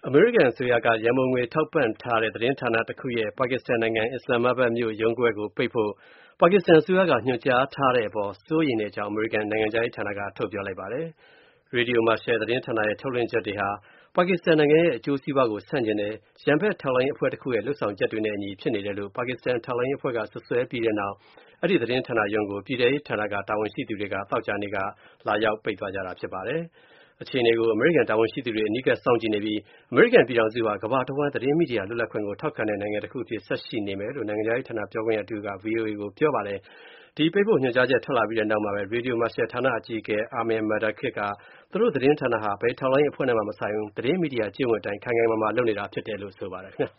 အမေရိကန်အစိုးရကရန်ပုံငွေထောက်ပံ့ထားတဲ့သတင်းဌာနတစ်ခုရဲ့ပါကစ္စတန်နိုင်ငံအစ္စလာမ္မာဘတ်မြို့ရုံးခွဲကိုပိတ်ဖို့ပါကစ္စတန်အစိုးရကညွှန်ကြားထားတဲ့အပေါ်စိုးရိမ်တဲ့အကြောင်းအမေရိကန်နိုင်ငံခြားရေးဌာနကထုတ်ပြောလိုက်ပါတယ်။ Radio Marshall သတင်းဌာနရဲ့ထုတ်လွှင့်ချက်တွေဟာပါကစ္စတန်နိုင်ငံရဲ့အကျိုးစီးပွားကိုဆန့်ကျင်တဲ့ရန်ဘက်ထောက်လှမ်းရေးအဖွဲ့တစ်ခုရဲ့လုပ်ဆောင်ချက်တွေနဲ့အညီဖြစ်နေတယ်လို့ပါကစ္စတန်ထောက်လှမ်းရေးအဖွဲ့ကစွပ်စွဲပြီးတဲ့နောက်အဲ့ဒီသတင်းဌာနရုံးကိုပြည်ထဲရေးဌာနကတာဝန်ရှိသူတွေကသောကြာနေ့ကလာရောက်ပိတ်သွားကြတာဖြစ်ပါတယ်။ အခြေအနေကိုအမေရိကန်တာဝန်ရှိသူတွေအနီးကပ်စောင့်ကြည့်နေပြီးအမေရိကန်ပြည်ထောင်စုဟာကမ္ဘာတဝှမ်းသတင်းမီဒီယာလွတ်လပ်ခွင့်ကိုထောက်ခံတဲ့နိုင်ငံတစ်ခုအဖြစ်ဆက်ရှိနေမယ်လို့နိုင်ငံခြားရေးဌာနပြောခွင့်ရတစ်ဦးက VOA ကိုပြောပါတယ်။ ဒီပိတ်ဖို့ညွှန်ကြားချက်ထွက်လာပြီးတဲ့နောက်မှာပဲ Radio Marshall ဌာနအကြီးအကဲ Amir Mardikh ကသူတို့သတင်းဌာနဟာဘယ်ထောက်လှမ်းရေးအဖွဲ့နဲ့မှမဆိုင်ဘူးသတင်းမီဒီယာကျင့်ဝတ်အတိုင်းခိုင်ခိုင်မာမာလုပ်နေတာဖြစ်တယ်လို့ဆိုပါတယ်ခင်ဗျာ